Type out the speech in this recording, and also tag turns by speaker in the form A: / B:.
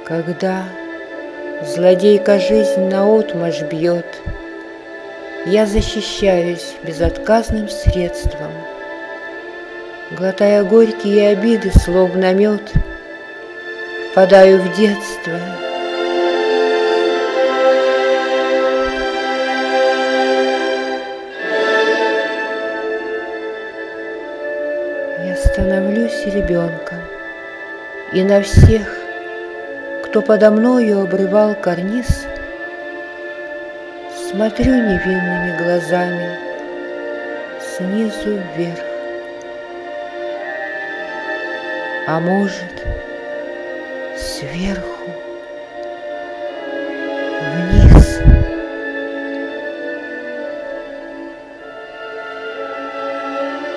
A: Когда злодейка жизнь наотмашь бьет, я защищаюсь безотказным средством, глотая горькие обиды, словно мед, впадаю в детство. Я становлюсь ребенком, и на всех, кто подо мною обрывал карниз, смотрю невинными глазами снизу вверх. А может, сверху